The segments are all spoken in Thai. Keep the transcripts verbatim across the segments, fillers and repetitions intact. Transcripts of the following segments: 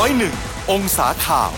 ร้อยเอ็ดองศาข่าว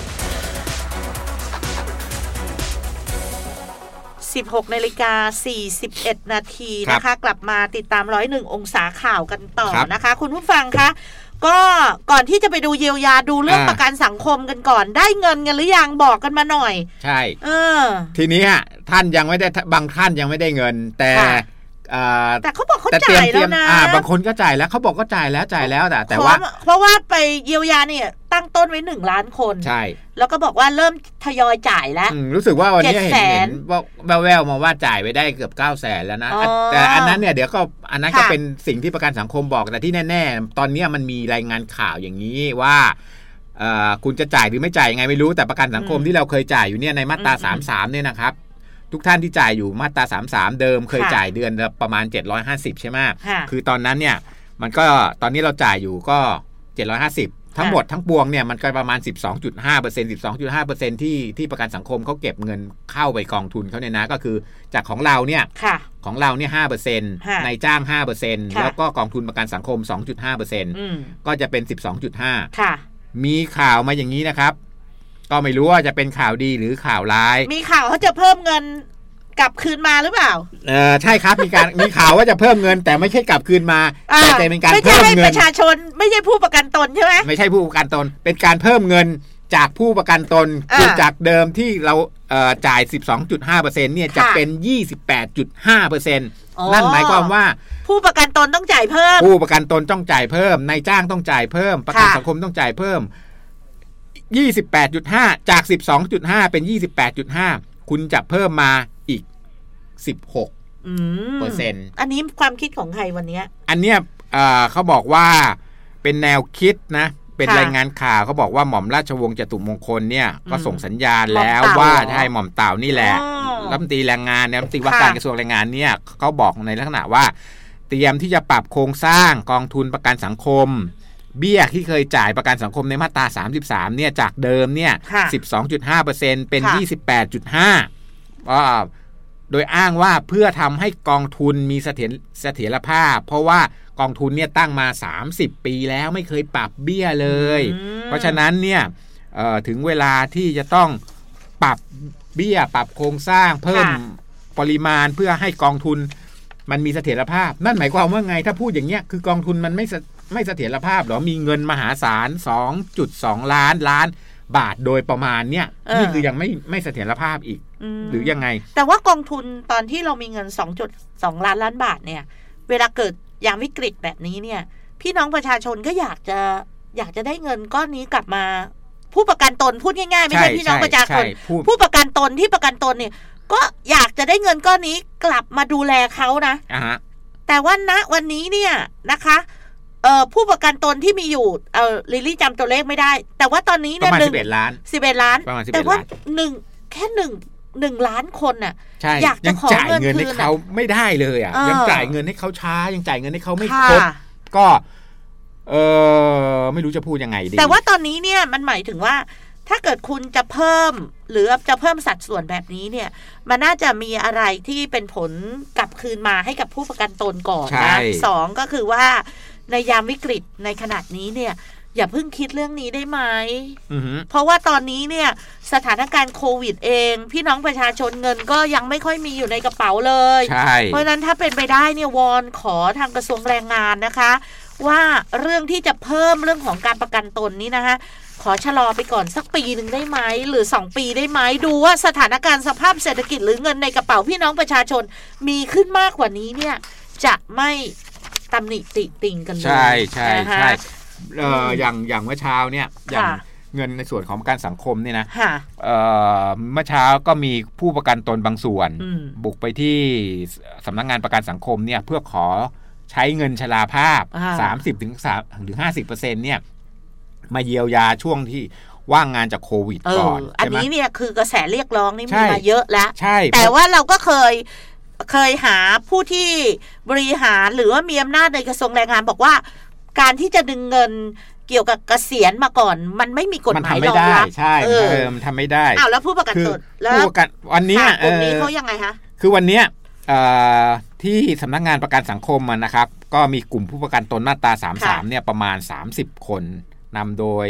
สิบหกนาฬิกาสี่สิบเอ็ดนาทีนะคะกลับมาติดตามหนึ่งร้อยเอ็ดองศาข่าวกันต่อนะคะคุณผู้ฟังคะก็ก่อนที่จะไปดูเยียวยาดูเรื่องประกันสังคมกันก่อนได้เงินกันหรือยังบอกกันมาหน่อยใช่เออทีนี้ท่านยังไม่ได้บางท่านยังไม่ได้เงินแต่แต่เขาบอกเขาจ่ายแล้วนะบางคนก็จ่ายแล้วเขาบอกก็จ่ายแล้วจ่ายแล้วแต่แต่ว่าเพราะว่าไปเยียวยาเนี่ยตั้งต้นไว้หนึ่งล้านคนใช่แล้วก็บอกว่าเริ่มทยอยจ่ายแล้วรู้สึกว่าวันนี้เห็นเห็นว่าแววๆมาว่าจ่ายไปได้เกือบเก้าแสนแล้วนะแต่อันนั้นเนี่ยเดี๋ยวก็อันนั้นก็เป็นสิ่งที่ประกันสังคมบอกแต่ที่แน่ๆตอนนี้มันมีรายงานข่าวอย่างนี้ว่าคุณจะจ่ายหรือไม่จ่ายยังไงไม่รู้แต่ประกันสังคมที่เราเคยจ่ายอยู่เนี่ยในมาตราสามสิบสามเนี่ยนะครับทุกท่านที่จ่ายอยู่มาตราสามสิบสามเดิมเคยจ่ายเดือนละประมาณเจ็ดร้อยห้าสิบใช่ไหมคือตอนนั้นเนี่ยมันก็ตอนนี้เราจ่ายอยู่ก็เจ็ดร้อยห้าสิบทั้งหมดทั้งปวงเนี่ยมันก็ประมาณ สิบสองจุดห้าเปอร์เซ็นต์ สิบสองจุดห้าเปอร์เซ็นต์ ที่ที่ประกันสังคมเขาเก็บเงินเข้าไปกองทุนเขาเนี่ยนะก็คือจากของเราเนี่ยของเราเนี่ย ห้าเปอร์เซ็นต์ นายจ้าง ห้าเปอร์เซ็นต์ แล้วก็กองทุนประกันสังคม สองจุดห้าเปอร์เซ็นต์ ก็จะเป็น สิบสองจุดห้า ค่ะมีข่าวมาอย่างนี้นะครับก็ไม่รู้ว่าจะเป็นข่าวดีหรือข่าวร้ายมีข่าวเขาจะเพิ่มเงินกลับคืนมาหรือเปล่าเออใช่ครับมีการมีข่าวว่าจะเพิ่มเงินแต่ไม่ใช่กลับคืนมาแต่จะเป็นการเพิ่มเงินประชาชนไม่ใช่ผู้ประกันตนใช่ไหมไม่ใช่ผู้ประกันตนเป็นการเพิ่มเงินจากผู้ประกันตนคือจากเดิมที่เราเอ่อจ่าย สิบสองจุดห้าเปอร์เซ็นต์ เนี่ยจะเป็น ยี่สิบแปดจุดห้าเปอร์เซ็นต์ นั่นหมายความว่าผู้ประกันตนต้องจ่ายเพิ่มผู้ประกันตนต้องจ่ายเพิ่มนายจ้างต้องจ่ายเพิ่มประกันสังคมต้องจ่ายเพิ่ม ยี่สิบแปดจุดห้า จาก สิบสองจุดห้า เป็น ยี่สิบแปดจุดห้า คุณจะเพิ่มมาอีกสิบหกเปอร์เซ็นต์อันนี้ความคิดของใครวันนี้อันเนี้ยเขาบอกว่าเป็นแนวคิดนะเป็นรายงานข่าวเขาบอกว่าหม่อมราชวงศ์จตุมงคลเนี่ยก็ส่งสัญญาณแล้วว่าใช่หม่อมเต่านี่แหละรัฐมนตรีแรงงานรัฐมนตรีว่าการกระทรวงแรงงานเนี่ยเขาบอกในลักษณะว่าเตรียมที่จะปรับโครงสร้างกองทุนประกันสังคมเบี้ยที่เคยจ่ายประกันสังคมในมาตราสามสิบสามเนี่ยจากเดิมเนี่ย สิบสองจุดห้าเปอร์เซ็นต์ เป็น ยี่สิบแปดจุดห้า ก็โดยอ้างว่าเพื่อทำให้กองทุนมีเสถียรเสถียรภาพเพราะว่ากองทุนเนี่ยตั้งมาสามสิบปีแล้วไม่เคยปรับเบี้ยเลยเพราะฉะนั้นเนี่ยถึงเวลาที่จะต้องปรับเบี้ยปรับโครงสร้างเพิ่มปริมาณเพื่อให้กองทุนมันมีเสถียรภาพนั่นหมายความว่าไงถ้าพูดอย่างเงี้ยคือกองทุนมันไม่ไม่เสถียรภาพหรอมีเงินมหาศาล สองจุดสอง ล้านล้านบาทโดยประมาณเนี่ยนี่คือยังไม่ไม่เสถียรภาพอีกหรือยังไงแต่ว่ากองทุนตอนที่เรามีเงิน สองจุดสอง ล้านล้านบาทเนี่ยเวลาเกิดยามวิกฤตแบบนี้เนี่ยพี่น้องประชาชนก็อยากจะอยากจะได้เงินก้อนนี้กลับมาผู้ประกันตนพูดง่ายๆไม่ใช่พี่น้องประชาชนผู้ประกันตนที่ประกันตนเนี่ยก็อยากจะได้เงินก้อนนี้กลับมาดูแลเขานะแต่ว่าณวันนี้เนี่ยนะคะเอ่อผู้ประกันตนที่มีอยู่เอ่อลิลลี่จำตัวเลขไม่ได้แต่ว่าตอนนี้เนี่ยประมาณสิบเอ็ดล้านสิบเอ็ดล้านแต่ว่าหนึ่งแค่หนึ่งหนึ่งล้านคนน่ะอยากจะขอเงินคืนให้เขาไม่ได้เลยอ่ะยังจ่ายเงินให้เขาช้ายังจ่ายเงินให้เขาไม่ครบก็เออไม่รู้จะพูดยังไงดีแต่ว่าตอนนี้เนี่ยมันหมายถึงว่าถ้าเกิดคุณจะเพิ่มหรือจะเพิ่มสัดส่วนแบบนี้เนี่ยมันน่าจะมีอะไรที่เป็นผลกลับคืนมาให้กับผู้ประกันตนก่อนนะสองก็คือว่าในยามวิกฤตในขนาดนี้เนี่ยอย่าเพิ่งคิดเรื่องนี้ได้ไหม uh-huh. เพราะว่าตอนนี้เนี่ยสถานการณ์โควิดเองพี่น้องประชาชนเงินก็ยังไม่ค่อยมีอยู่ในกระเป๋าเลยเพราะฉะนั้นถ้าเป็นไปได้เนี่ยวอนขอทางกระทรวงแรงงานนะคะว่าเรื่องที่จะเพิ่มเรื่องของการประกันตนนี้นะคะขอชะลอไปก่อนสักปีหนึ่งได้ไหมหรือสองปีได้ไหมดูว่าสถานการณ์สภาพเศรษฐกิจหรือเงินในกระเป๋าพี่น้องประชาชนมีขึ้นมากกว่านี้เนี่ยจะไม่ตำหนิติติงกันเลยใช่ใช่ใช่เอ่ออย่างอย่างเมื่อเช้าเนี่ยอย่างเงินในส่วนของประกันสังคมเนี่ยนะเอ่อเมื่อเช้าก็มีผู้ประกันตนบางส่วนบุกไปที่สำนักงานประกันสังคมเนี่ยเพื่อขอใช้เงินชราภาพ สามสิบถึงสามหรือ ห้าสิบเปอร์เซ็นต์ เนี่ยมาเยียวยาช่วงที่ว่างงานจากโควิดก่อนอันนี้เนี่ยคือกระแสเรียกร้องนี่มีมาเยอะแล้วใช่แต่ว่าเราก็เคยเคยหาผู้ที่บริหารหรือว่ามีอำนาจในกระทรวงแรงงานบอกว่าการที่จะดึงเงินเกี่ยวกับเกษียณมาก่อนมันไม่มีกฎหมายรองรับใช่เออมันทำไม่ได้อ้าวแล้วผู้ประกันตนแล้วผู้ประกันวันนี้กลุ่มนี้เขายังไงคะคือวันนี้ที่สำนักงานประกันสังคมนะครับก็มีกลุ่มผู้ประกันตนมาตราสามสิบสามเนี่ยประมาณสามสิบคนนำโดย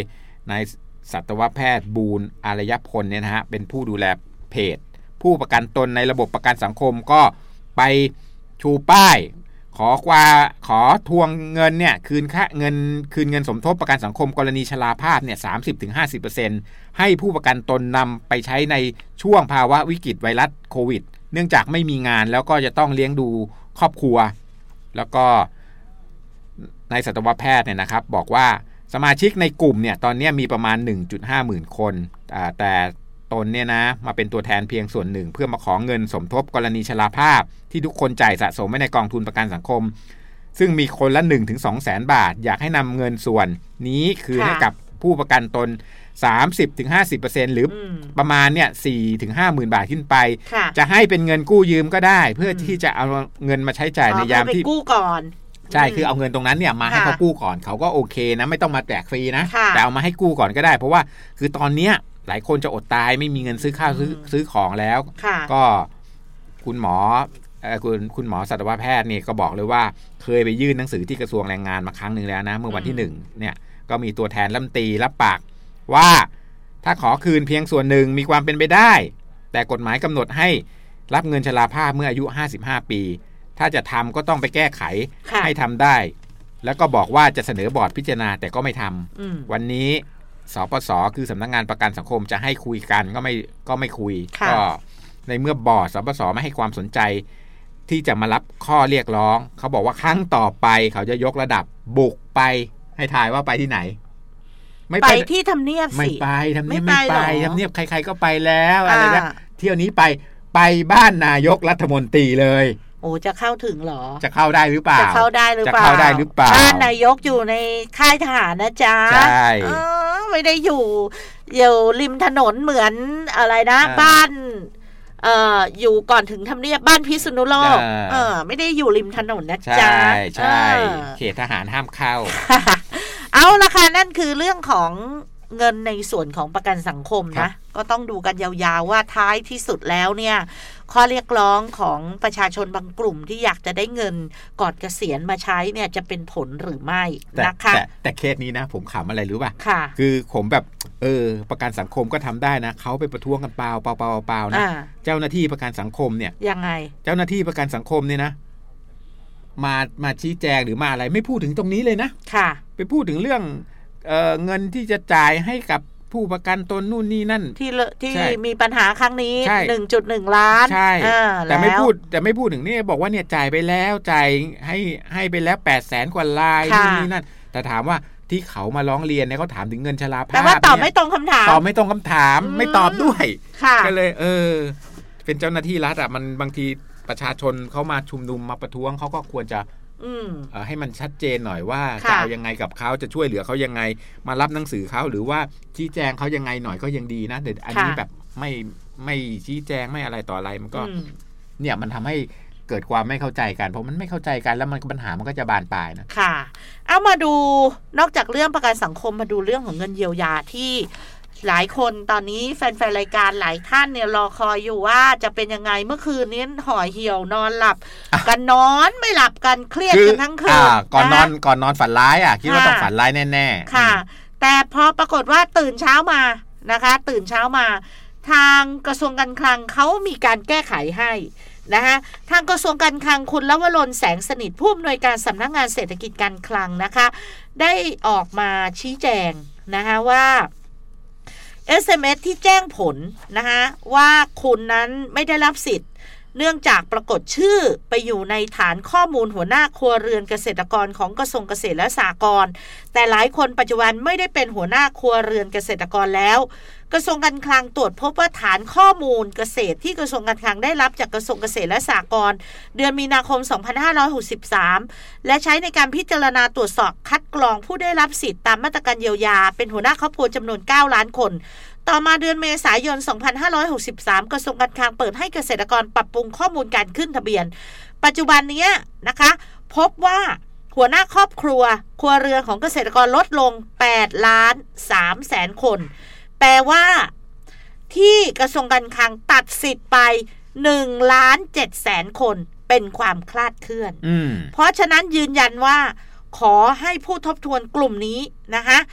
นายสัตวแพทย์บูรณ์อารยพลเนี่ยนะฮะเป็นผู้ดูแลเพจผู้ประกันตนในระบบประกันสังคมก็ไปชูป้ายขอว่าขอทวงเงินเนี่ยคืนค่าเงินคืนเงินสมทบประกันสังคมกรณีชราภาพเนี่ย สามสิบถึงห้าสิบเปอร์เซ็นต์ ให้ผู้ประกันตนนำไปใช้ในช่วงภาวะวิกฤตไวรัสโควิดเนื่องจากไม่มีงานแล้วก็จะต้องเลี้ยงดูครอบครัวแล้วก็นายสัตวแพทย์เนี่ยนะครับบอกว่าสมาชิกในกลุ่มเนี่ยตอนนี้มีประมาณ หนึ่งจุดห้า หมื่นคนแต่ตนเนี่ยนะมาเป็นตัวแทนเพียงส่วนหนึ่งเพื่อมาขอเงินสมทบกรณีชราภาพที่ทุกคนจ่ายสะสมไว้ในกองทุนประกันสังคมซึ่งมีคนละ หนึ่งถึงสองแสนบาทอยากให้นำเงินส่วนนี้คืนให้กับผู้ประกันตน สามสิบถึงห้าสิบเปอร์เซ็นต์ หรือประมาณเนี่ย สี่ถึงห้าหมื่นบาทขึ้นไปจะให้เป็นเงินกู้ยืมก็ได้เพื่อที่จะเอาเงินมาใช้จ่ายในยามที่กู้ก่อนใช่คือเอาเงินตรงนั้นเนี่ยมาให้เขากู้ก่อนเขาก็โอเคนะไม่ต้องมาแจกฟรีนะแต่เอามาให้กู้ก่อนก็ได้เพราะว่าคือตอนเนี้ยหลายคนจะอดตายไม่มีเงินซื้อข้าวซื้อซื้อของแล้วก็คุณหมอคุณคุณหมอสัตวแพทย์นี่ก็บอกเลยว่าเคยไปยื่นหนังสือที่กระทรวงแรงงานมาครั้งหนึ่งแล้วนะเมื่อวันที่หนึ่งเนี่ยก็มีตัวแทนรัฐมนตรีรับปากว่าถ้าขอคืนเพียงส่วนหนึ่งมีความเป็นไปได้แต่กฎหมายกำหนดให้รับเงินชราภาพเมื่ออายุห้าสิบห้าปีถ้าจะทำก็ต้องไปแก้ไขให้ทำได้แล้วก็บอกว่าจะเสนอบอร์ดพิจารณาแต่ก็ไม่ทำวันนี้สปส.คือสำนักงานประกันสังคมจะให้คุยกันก็ไม่ก็ไม่คุยก็ในเมื่อบอร์ดสปส.ไม่ให้ความสนใจที่จะมารับข้อเรียกร้องเขาบอกว่าครั้งต่อไปเขาจะยกระดับบุกไปให้ทายว่าไปที่ไหนไม่ไปที่ทำเนียบสิไม่ไปทำเนียบไม่ไปทำเนียบใครๆก็ไปแล้วอะไรนะเที่ยวนี้ไปไปบ้านนายกรัฐมนตรีเลยโอ้จะเข้าถึงหรอจะเข้าได้หรือเปล่าจะเข้าได้หรือเปล่าจะเข้าได้หรือเปล่าบ้านนายกอยู่ในค่ายทหารนะจ๊ะใช่ไม่ได้อยู่อยู่ริมถนนเหมือนอะไรนะบ้านเอ่ออยู่ก่อนถึงทำเนียบบ้านพิษณุโลกเออไม่ได้อยู่ริมถนนนะจ๊ะใช่ใช่เขตทหารห้ามเข้าเอาละค่ะนั่นคือเรื่องของเงินในส่วนของประกันสังคมนะก็ต้องดูกันยาวๆว่าท้ายที่สุดแล้วเนี่ยข้อเรียกร้องของประชาชนบางกลุ่มที่อยากจะได้เงินก่อนเกษียณมาใช้เนี่ยจะเป็นผลหรือไม่นะคะแต่แต่เคสนี้นะผมขำอะไรรู้ป่ะค่ะคือผมแบบเออประกันสังคมก็ทำได้นะเขาไปประท้วงกันเปล่าเปล่าเปล่าเปล่านะเจ้าหน้าที่ประกันสังคมเนี่ยยังไงเจ้าหน้าที่ประกันสังคมเนี่ยนะมามาชี้แจงหรือมาอะไรไม่พูดถึงตรงนี้เลยนะค่ะไปพูดถึงเรื่องเอ่อเงินที่จะจ่ายให้กับผู้ประกันตนนู่นนี่นั่นที่ที่มีปัญหาครั้งนี้ หนึ่งจุดหนึ่ง ล้านใช่แต่ไม่พูดแต่ไม่พูดถึงนี่บอกว่าเนี่ยจ่ายไปแล้วจ่ายให้ให้ไปแล้วแปดแสนกว่าลายนู่นนี่นั่นแต่ถามว่าที่เขามาร้องเรียนเนี่ยเขาถามถึงเงินชราภาพแต่ว่าตอบไม่ตรงคำถามตอบไม่ตรงคำถามไม่ตอบด้วยก็เลยเออเป็นเจ้าหน้าที่รัฐอ่ะมันบางทีประชาชนเขามาชุมนุมมาประท้วงเขาก็ควรจะให้มันชัดเจนหน่อยว่าจะเอายังไงกับเขาจะช่วยเหลือเขายังไงมารับหนังสือเขาหรือว่าชี้แจงเขายังไงหน่อยก็ยังดีนะแต่อันนี้แบบไม่ไม่ชี้แจงไม่อะไรต่ออะไรมันก็เนี่ยมันทำให้เกิดความไม่เข้าใจกันเพราะมันไม่เข้าใจกันแล้วมันปัญหามันก็จะบานปลายนะค่ะเอามาดูนอกจากเรื่องประกันสังคมมาดูเรื่องของเงินเยียวยาที่หลายคนตอนนี้แฟนๆรายการหลายท่านเนี่ยรอคอยอยู่ว่าจะเป็นยังไงเมื่อคืนนี้ห่อเหี่ยวนอนหลับกันนอนไม่หลับกันเครียดกันทั้งคืนก่อนนอนก่อนนอนฝันร้ายอ่ะคิดว่าต้องฝันร้ายแน่ๆค่ะแต่พอปรากฏว่าตื่นเช้ามานะคะตื่นเช้ามาทางกระทรวงการคลังเขามีการแก้ไขให้นะคะทางกระทรวงการคลังคุณลวรนแสงสนิทผู้อำนวยการสำนักงานเศรษฐกิจการคลังนะคะได้ออกมาชี้แจงนะคะว่าเอส เอ็ม เอส ที่แจ้งผลนะคะว่าคุณนั้นไม่ได้รับสิทธิ์เนื่องจากปรากฏชื่อไปอยู่ในฐานข้อมูลหัวหน้าครัวเรือนเกษตรกรของกระทรวงเกษตรและสหกรณ์แต่หลายคนปัจจุบันไม่ได้เป็นหัวหน้าครัวเรือนเกษตรกรแล้วกระทรวงการคลังตรวจพบว่าฐานข้อมูลเกษตรที่กระทรวงการคลังได้รับจากกระทรวงเกษตรและสหกรณ์เดือนมีนาคมสองพันห้าร้อยหกสิบสามและใช้ในการพิจารณาตรวจสอบคัดกรองผู้ได้รับสิทธิ์ตามมาตรการเยียวยาเป็นหัวหน้าครอบครัวจำนวนเก้าล้านคนต่อมาเดือนเมษายนสองพันห้าร้อยหกสิบสามกระทรวงการคลังเปิดให้เกษตรกรปรับปรุงข้อมูลการขึ้นทะเบียนปัจจุบันนี้นะคะพบว่าหัวหน้าครอบครัวครัวเรือนของเกษตรกรลดลงแปดล้านสามแสนคนแปลว่าที่กระทรวงการคลังตัดสิทธิ์ไปหนึ่งล้านเจ็ดแสนคนเป็นความคลาดเคลื่อนเพราะฉะนั้นยืนยันว่าขอให้ผู้ทบทวนกลุ่มนี้นะคะ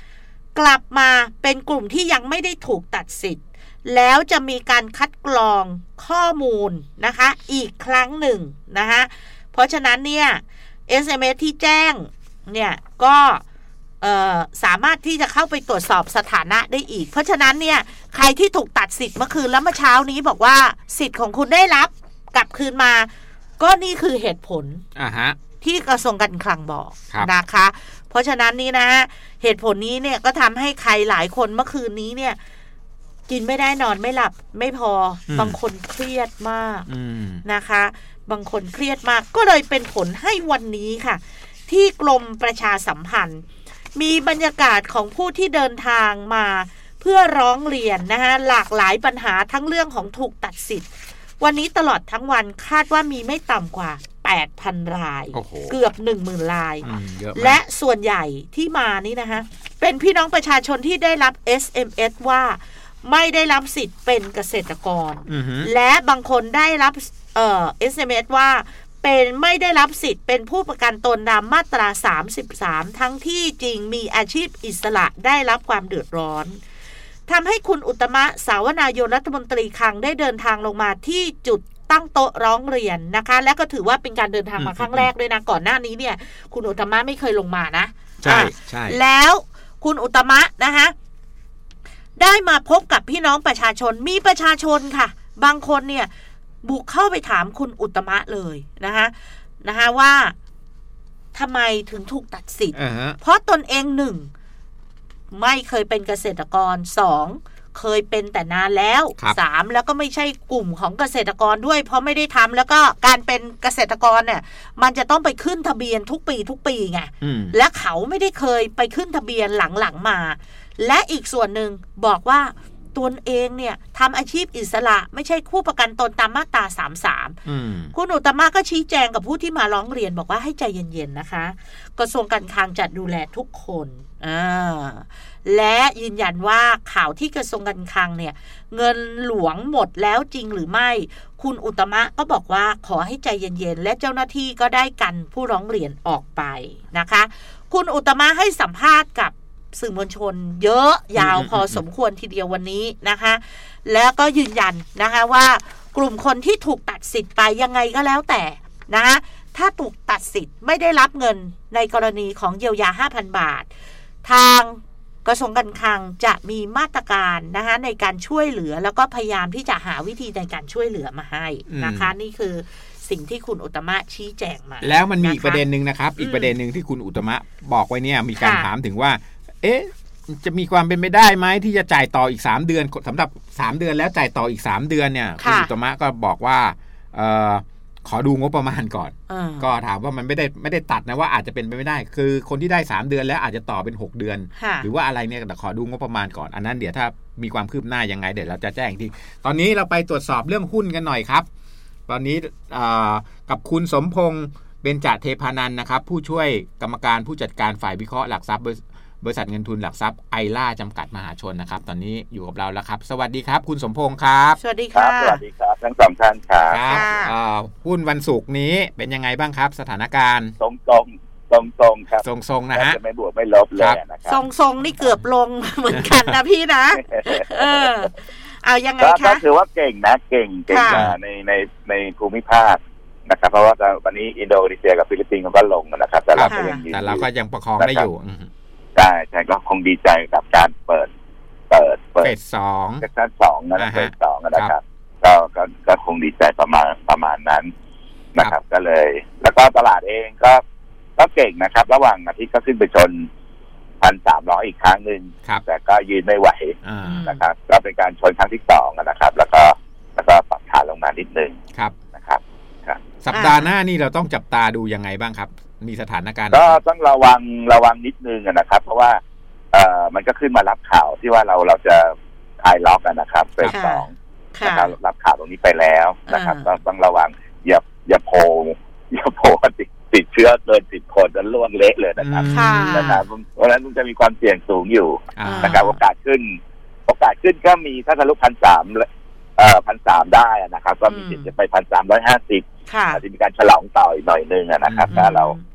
กลับมาเป็นกลุ่มที่ยังไม่ได้ถูกตัดสิทธิ์แล้วจะมีการคัดกรองข้อมูลนะคะอีกครั้งหนึ่งนะคะเพราะฉะนั้นเนี่ย เอส เอ็ม เอส ที่แจ้งเนี่ยก็สามารถที่จะเข้าไปตรวจสอบสถานะได้อีกเพราะฉะนั้นเนี่ยใครที่ถูกตัดสิทธิ์เมื่อคืนแล้วเมื่อเช้านี้บอกว่าสิทธิ์ของคุณได้รับกลับคืนมาก็นี่คือเหตุผล uh-huh. ที่กระทรวงการคลังบอกนะคะเพราะฉะนั้นนี่นะเหตุผลนี้เนี่ยก็ทำให้ใครหลายคนเมื่อคืนนี้เนี่ยกินไม่ได้นอนไม่หลับไม่พอบางคนเครียดมากนะคะบางคนเครียดมากก็เลยเป็นผลให้วันนี้ค่ะที่กรมประชาสัมพันธ์มีบรรยากาศของผู้ที่เดินทางมาเพื่อร้องเรียนนะคะหลากหลายปัญหาทั้งเรื่องของถูกตัดสิทธิ์วันนี้ตลอดทั้งวันคาดว่ามีไม่ต่ำกว่า แปดพัน รายเกือบ หนึ่งหมื่น รายและส่วนใหญ่ที่มานี่นะคะเป็นพี่น้องประชาชนที่ได้รับ เอส เอ็ม เอส ว่าไม่ได้รับสิทธิ์เป็นเกษตรกรและบางคนได้รับเอ่อ เอส เอ็ม เอส ว่าเป็นไม่ได้รับสิทธิ์เป็นผู้ประกันตนตามมาตราสามสิบสามทั้งที่จริงมีอาชีพอิสระได้รับความเดือดร้อนทำให้คุณอุตมะสาวนายนรัฐมนตรีคลังได้เดินทางลงมาที่จุดตั้งโต๊ะร้องเรียนนะคะและก็ถือว่าเป็นการเดินทางมาครั้งแรกด้วยนะก่อนหน้านี้เนี่ยคุณอุตมะไม่เคยลงมานะใช่ใช่แล้วคุณอุตมะนะคะได้มาพบกับพี่น้องประชาชนมีประชาชนค่ะบางคนเนี่ยบุกเข้าไปถามคุณอุตมะเลยนะคะนะคะว่าทำไมถึงถูกตัดสิทธิ์ uh-huh. เพราะตนเองหนึ่งไม่เคยเป็นเกษตรกรสองเคยเป็นแต่นานแล้วสามแล้วก็ไม่ใช่กลุ่มของเกษตรกรด้วยเพราะไม่ได้ทำแล้วก็การเป็นเกษตรกรเนี่ยมันจะต้องไปขึ้นทะเบียนทุกปีทุกปีไงและเขาไม่ได้เคยไปขึ้นทะเบียนหลังๆมาและอีกส่วนหนึ่งบอกว่าตนเองเนี่ยทำอาชีพอิสระไม่ใช่ผู้ประกันตนตามมาตราสามสิบสามคุณอุตมะก็ชี้แจงกับผู้ที่มาร้องเรียนบอกว่าให้ใจเย็นๆนะคะกระทรวงการคลังจะดูแลทุกคนอ่าและยืนยันว่าข่าวที่กระทรวงการคลังเนี่ยเงินหลวงหมดแล้วจริงหรือไม่คุณอุตมะก็บอกว่าขอให้ใจเย็นๆและเจ้าหน้าที่ก็ได้กันผู้ร้องเรียนออกไปนะคะคุณอุตมะให้สัมภาษณ์กับสื่อมวลชนเยอะยาวพอสมควรทีเดียววันนี้นะคะแล้วก็ยืนยันนะคะว่ากลุ่มคนที่ถูกตัดสิทธิ์ไปยังไงก็แล้วแต่นะคะถ้าถูกตัดสิทธิ์ไม่ได้รับเงินในกรณีของเยียวยา ห้าพัน บาททางกระทรวงการคลังจะมีมาตรการนะคะในการช่วยเหลือแล้วก็พยายามที่จะหาวิธีในการช่วยเหลือมาให้นะคะนี่คือสิ่งที่คุณอุตมะชี้แจงมาแล้วมันมีอีกประเด็นนึงนะครับอีกประเด็นนึงที่คุณอุตมะบอกไว้เนี่ยมีการถามถึงว่าเอ๊ะจะมีความเป็นไปได้ไหมที่จะจ่ายต่ออีกสามเดือนสำหรับสามเดือนแล้วจ่ายต่ออีกสามเดือนเนี่ยคุณอุตมะก็บอกว่าเอ่อขอดูงบประมาณก่อนก็ถามว่ามันไม่ได้ไม่ได้ตัดนะว่าอาจจะเป็นไปไม่ได้คือคนที่ได้สามเดือนแล้วอาจจะต่อเป็นหกเดือนหรือว่าอะไรเนี่ยแต่ขอดูงบประมาณก่อนอันนั้นเดี๋ยวถ้ามีความคืบหน้ายังไงเดี๋ยวเราจะแจ้งทีตอนนี้เราไปตรวจสอบเรื่องหุ้นกันหน่อยครับตอนนี้กับคุณสมพงษ์เบญจเทพานันท์นะครับผู้ช่วยกรรมการผู้จัดการฝ่ายวิเคราะห์หลักทรัพย์บริษัทเงินทุนหลักทรัพย์ไอล่าจำกัดมหาชนนะครับตอนนี้อยู่กับเราแล้วครับสวัสดีครับคุณสมพงษ์ครับสวัสดีค่ะสวัสดีครับทั้งสองท่านครับครับหุ้นวันศุกร์นี้เป็นยังไงบ้างครับสถานการณ์ตรงตรงตรงตรงครับทรงๆนะฮะจะไม่บวกไม่ลบเลยนะครับทรงๆนี่เกือบลงเหมือนกันนะพี่นะเออเอายังไงคะก็ถือว่าเก่งนะเก่งเก่งในในในภูมิภาคนะครับเพราะว่าวันนี้อินโดนีเซียกับฟิลิปปินส์ก็ลงนะครับแต่เราก็ยังแต่เราก็ยังประคองได้อยู่ใช่ใช่ก็คงดีใจกับการเปิดเปิดเปิดสองเซสชั่นสองนะเปิดสองนะครับก็ก็ก็คงดีใจประมาณประมาณนั้นนะครับก็เลยแล้วก็ตลาดเองก็ก็เก่งนะครับระหว่างอาทิตย์ก็ขึ้นไปชนพันสามร้อยอีกครั้งหนึ่งแต่ก็ยืนไม่ไหวนะครับก็เป็นการชนครั้งที่สองนะครับแล้วก็แล้วก็ปรับฐานลงมานิดนึงครับนะครับสัปดาห์หน้านี่เราต้องจับตาดูยังไงบ้างครับมีสถานการณ์ก็ต้องระวังระวังนิดนึงนะครับเพราะว่าเอ่อมันก็ขึ้นมารับข่าวที่ว่าเราเราจะคลายล็อกกันนะครับเฟสสองนะครับรับข่าวตรงนี้ไปแล้วนะครับต้องต้องระวังอย่าอย่าโผล่อย่าโผล่ติดติดเชื้อเกินสิบคนจะล่วงเละเลยนะครับนะครับเพราะฉะนั้นมันจะมีความเสี่ยงสูงอยู่นะครับโอกาสขึ้นโอกาสขึ้นก็มีถ้าทะลุพันสามเอ่อพันสามได้นะครับก็มีสิทธิ์จะไปพันสามร้อยห้าสิบอาจจะมีการฉลองต่ออีกหน่อยนึงนะครับถ้าเราถ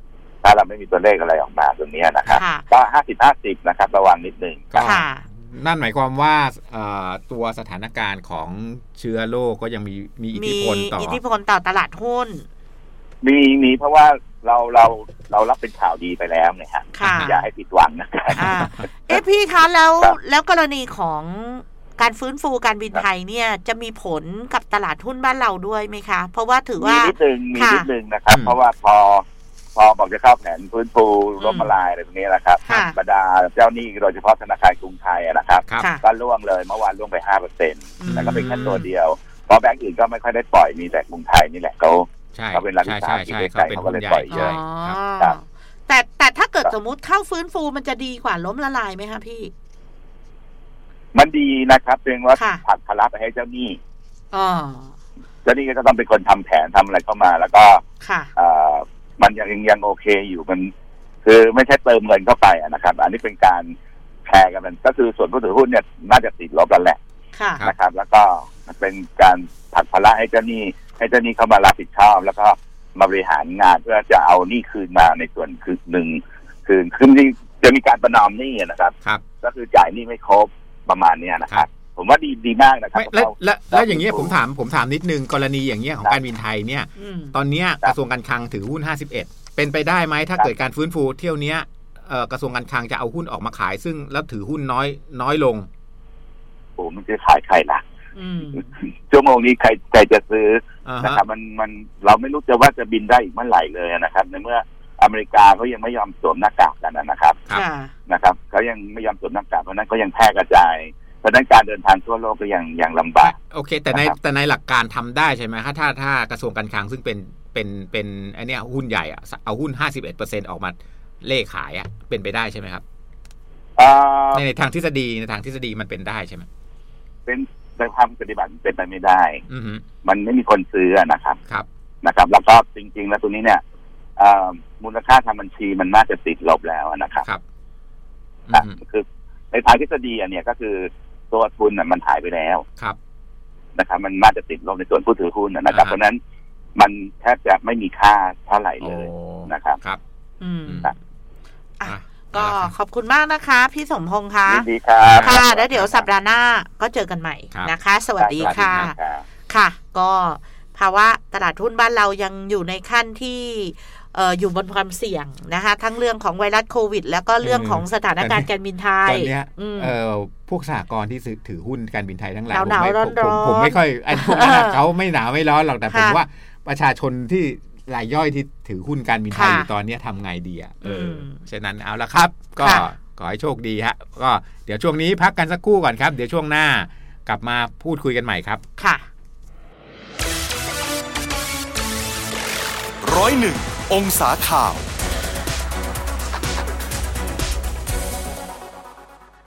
ถ้าเราไม่มีตัวเลขอะไรออกมาตรงนี้นะครับก็ห้าสิบห้าสิบนะครับระวังนิดนึงค่ะนั่นหมายความว่าตัวสถานการณ์ของเชื้อโรคก็ยังมีมีอิทธิพลต่ออิทธิพลต่อตลาดหุ้นมีมีเพราะว่าเราเราเรารับเป็นข่าวดีไปแล้วเนี่ยฮะอย่าให้ผิดหวังนะครับเอ๊ะพี่คะแล้วแล้วกรณีของการฟื้นฟูการบินไทยเนี่ยจะมีผลกับตลาดหุ้นบ้านเราด้วยไหมคะเพราะว่าถือว่ามีนิดนึงมีนิดนึงนะครับเพราะว่าพอพอบอกจะเข้าแผนฟื้นฟูล้มละลายอะไรตรงนี้นะครับบรรดาเจ้าหนี้โดยเฉพาะธนาคารกรุงไทยนะครับก็ล่วงเลยเมื่อวานล่วงไปห้าเปอร์เซ็นต์แล้วก็เป็นแค่ตัวเดียวเพราะแบงก์อื่นก็ไม่ค่อยได้ปล่อยมีแต่กรุงไทยนี่แหละเขาเขาเป็นรัฐวิสาหกิจใหญ่เขาก็เลยปล่อยเยอะแต่แต่ถ้าเกิดสมมุติเข้าฟื้นฟูมันจะดีกว่าล้มละลายไหมคะพี่มันดีนะครับเพียงว่าผลักภาระไปให้เจ้าหนี้เจ้าหนี้ก็ต้องเป็นคนทำแผนทำอะไรเข้ามาแล้วก็มันยังยังโอเคอยู่มันคือไม่ใช่เติมเงินเข้าไปนะครับอันนี้เป็นการแชร์กันก็คือส่วนผู้ถือหุ้นเนี่ยน่าจะติดลบแล้วแหละนะครับแล้วก็เป็นการผลักภาระให้เจ้าหนี้ให้เจ้าหนี้เข้ามารับผิดชอบแล้วก็มาบริหารงานเพื่อจะเอาหนี้คืนมาในส่วนคือหนึ่งคืนคือจะมีการประนอมหนี้นะครับก็คือจ่ายหนี้ไม่ครบประมาณนี้นะครับผมว่าดีดีมากนะครับแล้วแล้วแล้วอย่างเงี้ยผมถามผมถามนิดนึงกรณีอย่างเงี้ยของการบินไทยเนี่ยตอนเนี้ยกระทรวงการคลังถือหุ้นห้าสิบเอ็ดเป็นไปได้ไหมถ้าเกิดการฟื้นฟูเที่ยวเนี้ยเอ่อกระทรวงการคลังจะเอาหุ้นออกมาขายซึ่งแล้วถือหุ้นน้อยน้อยลงโอ้มันจะขายใครล่ะชั่วโมงนี้ใครใครจะซื้อนะครับมันมันเราไม่รู้จะว่าจะบินได้อีกเมื่อไหร่เลยนะครับในเมื่ออเมริกาเขายังไม่ยอมสวมหน้ากากกันนะครับนะครับเขายังไม่ยอมสวมหน้ากากเพราะนั้นก็ยังแพร่กระจายเพราะนั้นการเดินทางทั่วโลกก็ยังยังลำบากโอเคแต่ในแต่ในหลักการทำได้ใช่ไหมคะถ้าถ้ากระทรวงการคลังซึ่งเป็นเป็นเป็นไอเนี้ยหุ้นใหญ่อะเอาหุ้น ห้าสิบเอ็ดเปอร์เซ็นต์ ออกมาเล่ขายอะเป็นไปได้ใช่ไหมครับในในทางทฤษฎีในทางทฤษฎีมันเป็นได้ใช่ไหมเป็นในทางปฏิบัติเป็นไปไม่ได้มันไม่มีคนซื้อนะครับครับนะครับแล้วก็จริงๆแล้วตัวนี้เนี่ยมูลค่าทางบัญชีมันน่าจะติดลบแล้วนะครับครับคือในทางทฤษฎีอันเนี้ยก็คือตัวทุนน่ะมันหายไปแล้วครับนะครับมันน่าจะติดลบในส่วนผู้ถือหุ้นนะครับเพราะนั้นมันแทบจะไม่มีค่าเท่าไหร่เลยนะครับครับอืมก็ขอบคุณมากนะคะพี่สมพงษ์ค่ะดีครับค่ะแล้วเดี๋ยวสัปดาห์หน้าก็เจอกันใหม่นะคะสวัสดีค่ะค่ะก็ภาวะตลาดหุ้นบ้านเรายังอยู่ในขั้นที่เอ่ออยู่บนความเสี่ยงนะคะทั้งเรื่องของไวรัสโควิดแล้วก็เรื่องของสถานการณ์การบินไทยตอนนี้เอ่อพวกสหกรณ์ที่ถือหุ้นการบินไทยทั้งหลายผมไม่ผมไม่ค่อยไอ้พวกนั้นเขาไม่หนาวไม่ร้อนหรอกแต่ผมว่าประชาชนที่รายย่อยที่ถือหุ้นการบินไทยอยู่ตอนนี้ทำไงดีอ่ะเออฉะนั้นเอาละครับก็ขอให้โชคดีฮะก็เดี๋ยวช่วงนี้พักกันสักครู่ก่อนครับเดี๋ยวช่วงหน้ากลับมาพูดคุยกันใหม่ครับค่ะร้อยหนึ่งองศาข่าว